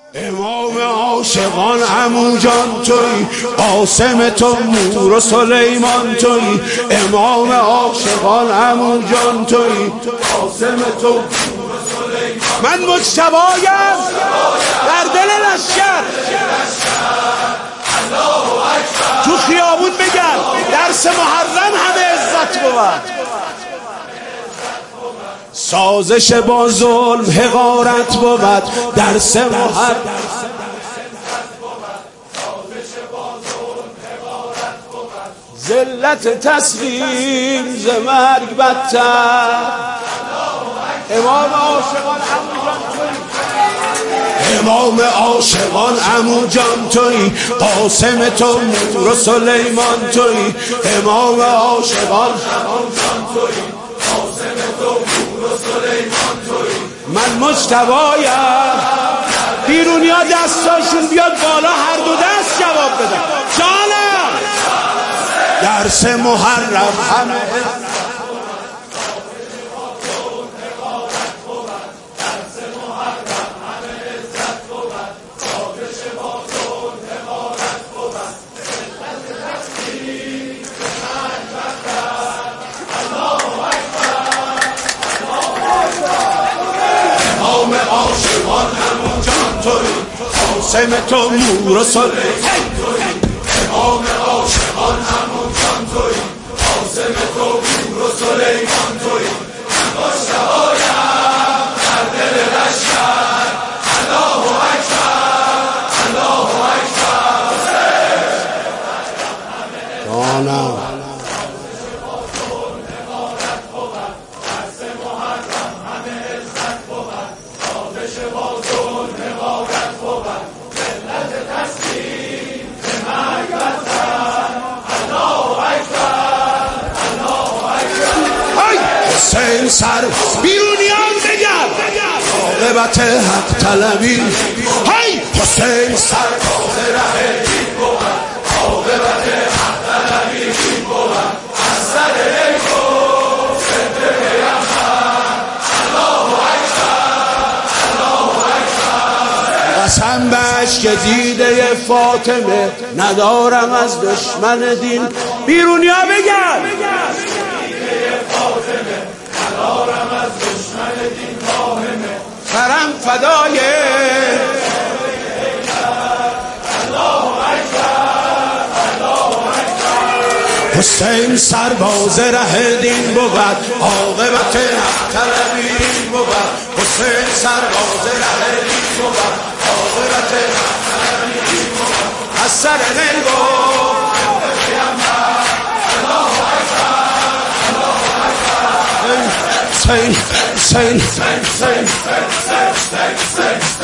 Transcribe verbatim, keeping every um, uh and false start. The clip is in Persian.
امام عاشقان عمو جان توی، قاسم تو مور و سلیمان توی. امام عاشقان عمو جان توی، قاسم تو مور و سلیمان. من مجتبایم در دل لشکر، تو خیابون بگن درس محرم همه عزت بود. سازش با ظلم حقارت بود، درس محرم. ذلت تسلیم ز مرگ بدتر. امام عاشقان عمو جان توی، امام عاشقان عمو جان توی. قاسم تو مور و سلیمان توی. امام عاشقان عمو جان توی، قاسم تو مور و سلیمان توی. من مجتبایم، بیرونیا دستاشون بیاد بالا، هر دو دست جواب بدن. جانم درس محرم همه قاسم تو مور و سلیمان توی. امام عاشقان عمو جان توی، قاسم تو مور و سلیمان توی. من مجتبایم در دل لشکر، الله اکبر الله اکبر. جانم حسین سر بیرونیان بگرد، عاقبت حق طلبی. هی حسین سر باز ره دین بود، عاقبت حق طلبی دین بود. از سر ای گفت زنده پیغمبر، الله اکبر الله اکبر. قسم بهش که دیده فاطمه ندارم از دشمن دین. بیرونیا بگرد ندارم از دشمن دین واهمه. سرم فدای الله اکبر الله اکبر. حسین سرباز ره دین بود، عاقبت حق طلبی دین بود. حسین سرباز ره دین بود، عاقبت حق طلبی دین بود. از سر نگاه Sing, sing, sing, sing, sing, sing, sing, sing.